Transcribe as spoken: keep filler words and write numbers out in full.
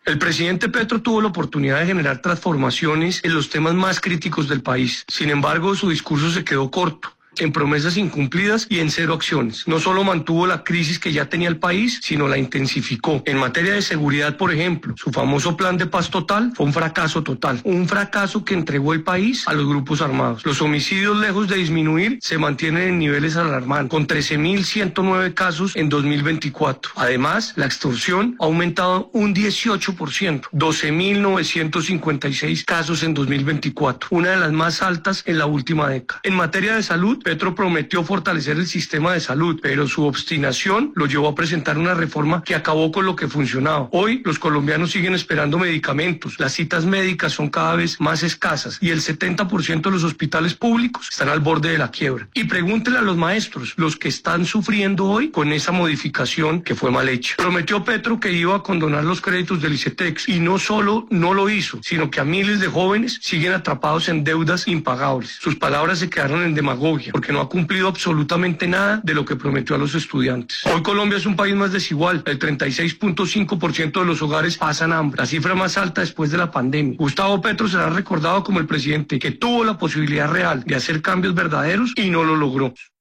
El presidente Petro tuvo la oportunidad de generar transformaciones en los temas más críticos del país. Sin embargo, su discurso se quedó corto, en promesas incumplidas y en cero acciones. No solo mantuvo la crisis que ya tenía el país, sino la intensificó. En materia de seguridad, por ejemplo, su famoso plan de paz total fue un fracaso total. Un fracaso que entregó el país a los grupos armados. Los homicidios, lejos de disminuir, se mantienen en niveles alarmantes, con trece mil ciento nueve casos en dos mil veinticuatro. Además, la extorsión ha aumentado un dieciocho por ciento, doce mil novecientos cincuenta y seis casos en dos mil veinticuatro, una de las más altas en la última década. En materia de salud, Petro prometió fortalecer el sistema de salud, pero su obstinación lo llevó a presentar una reforma que acabó con lo que funcionaba. Hoy los colombianos siguen esperando medicamentos, las citas médicas son cada vez más escasas y el setenta por ciento de los hospitales públicos están al borde de la quiebra. Y pregúntele a los maestros, los que están sufriendo hoy con esa modificación que fue mal hecha. Prometió Petro que iba a condonar los créditos del ICETEX y no solo no lo hizo, sino que a miles de jóvenes siguen atrapados en deudas impagables. Sus palabras se quedaron en demagogia, porque no ha cumplido absolutamente nada de lo que prometió a los estudiantes. Hoy Colombia es un país más desigual. El treinta y seis punto cinco por ciento de los hogares pasan hambre, la cifra más alta después de la pandemia. Gustavo Petro será recordado como el presidente que tuvo la posibilidad real de hacer cambios verdaderos y no lo logró.